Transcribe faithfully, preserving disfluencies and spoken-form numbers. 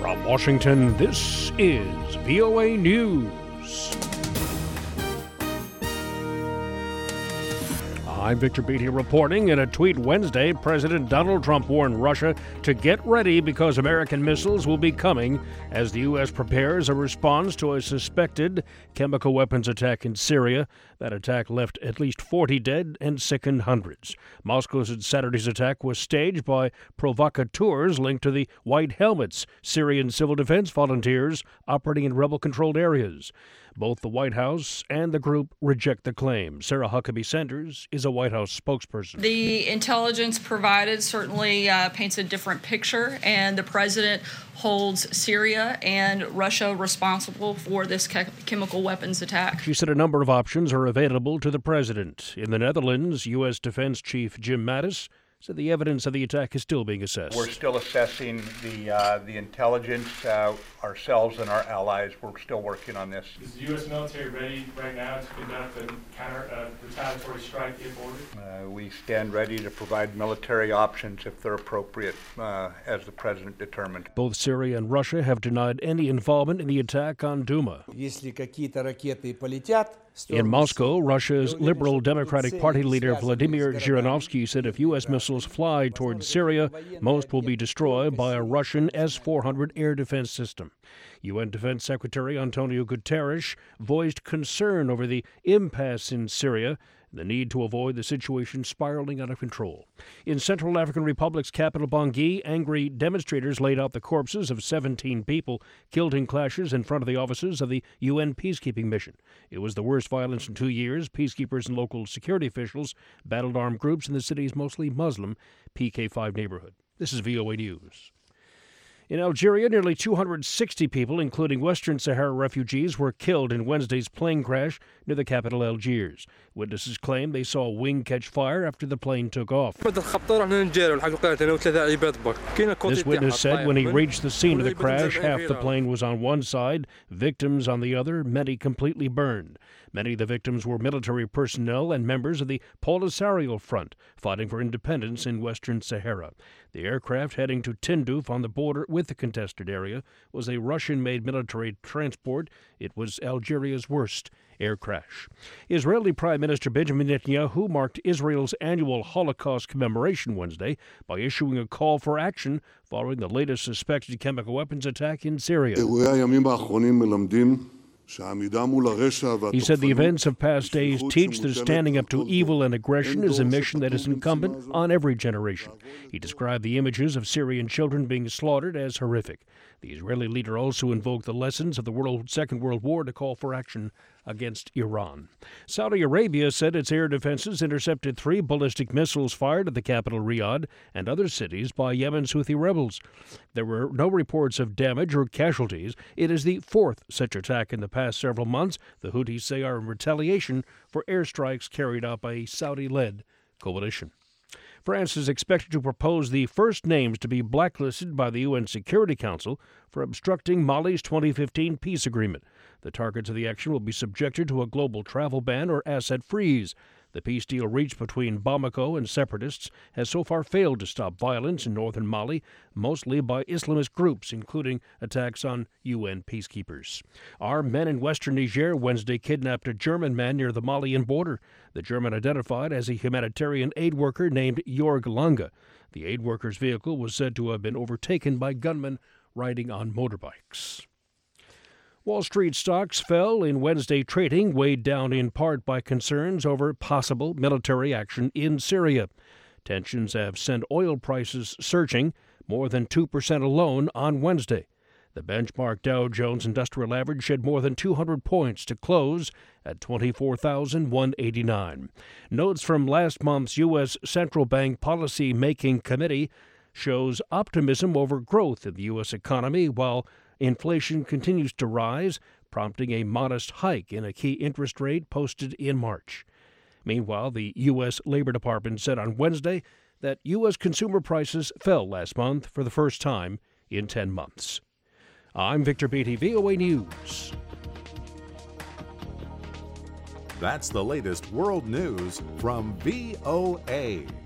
From Washington, this is V O A News. I'm Victor Beatty reporting. In a tweet Wednesday, President Donald Trump warned Russia to get ready because American missiles will be coming as the U S prepares a response to a suspected chemical weapons attack in Syria. That attack left at least forty dead and sickened hundreds. Moscow said Saturday's attack was staged by provocateurs linked to the White Helmets, Syrian civil defense volunteers operating in rebel-controlled areas. Both the White House and the group reject the claim. Sarah Huckabee Sanders is a White House spokesperson. The intelligence provided certainly uh, paints a different picture, and the president holds Syria and Russia responsible for this che- chemical weapons attack. She said a number of options are available to the president. In the Netherlands, U S. Defense Chief Jim Mattis said the evidence of the attack is still being assessed. We're still assessing the uh, the intelligence uh, ourselves and our allies. We're still working on this. Is the U S military ready right now to conduct a counter uh, retaliatory strike if ordered? Uh, we stand ready to provide military options if they're appropriate, uh, as the president determined. Both Syria and Russia have denied any involvement in the attack on Duma. In Moscow, Russia's Liberal Democratic Party leader Vladimir Zhirinovsky said if U S missiles fly towards Syria, most will be destroyed by a Russian S four hundred air defense system. U N Defense Secretary Antonio Guterres voiced concern over the impasse in Syria, the need to avoid the situation spiraling out of control. In Central African Republic's capital Bangui, angry demonstrators laid out the corpses of seventeen people killed in clashes in front of the offices of the U N peacekeeping mission. It was the worst violence in two years. Peacekeepers and local security officials battled armed groups in the city's mostly Muslim P K five neighborhood. This is V O A News. In Algeria, nearly two hundred sixty people, including Western Sahara refugees, were killed in Wednesday's plane crash near the capital Algiers. Witnesses claim they saw a wing catch fire after the plane took off. This witness said when he reached the scene of the crash, half the plane was on one side, victims on the other, many completely burned. Many of the victims were military personnel and members of the Polisario Front, fighting for independence in Western Sahara. The aircraft heading to Tindouf on the border with the contested area was a Russian-made military transport. It was Algeria's worst air crash. Israeli Prime Minister Benjamin Netanyahu marked Israel's annual Holocaust commemoration Wednesday by issuing a call for action following the latest suspected chemical weapons attack in Syria. He said the events of past days teach that standing up to evil and aggression is a mission that is incumbent on every generation. He described the images of Syrian children being slaughtered as horrific. The Israeli leader also invoked the lessons of the World, Second World War to call for action against Iran. Saudi Arabia said its air defenses intercepted three ballistic missiles fired at the capital Riyadh and other cities by Yemen's Houthi rebels. There were no reports of damage or casualties. It is the fourth such attack in the past several months. The Houthis say are in retaliation for airstrikes carried out by a Saudi-led coalition. France is expected to propose the first names to be blacklisted by the U N Security Council for obstructing Mali's twenty fifteen peace agreement. The targets of the action will be subjected to a global travel ban or asset freeze. The peace deal reached between Bamako and separatists has so far failed to stop violence in northern Mali, mostly by Islamist groups, including attacks on U N peacekeepers. Armed men in western Niger Wednesday kidnapped a German man near the Malian border. The German identified as a humanitarian aid worker named Jorg Lange. The aid worker's vehicle was said to have been overtaken by gunmen riding on motorbikes. Wall Street stocks fell in Wednesday trading, weighed down in part by concerns over possible military action in Syria. Tensions have sent oil prices surging more than two percent alone on Wednesday. The benchmark Dow Jones Industrial Average shed more than two hundred points to close at twenty-four thousand one hundred eighty-nine. Notes from last month's U S Central Bank Policy Making Committee shows optimism over growth in the U S economy, while inflation continues to rise, prompting a modest hike in a key interest rate posted in March. Meanwhile, the U S Labor Department said on Wednesday that U S consumer prices fell last month for the first time in ten months. I'm Victor Beatty, V O A News. That's the latest world news from V O A.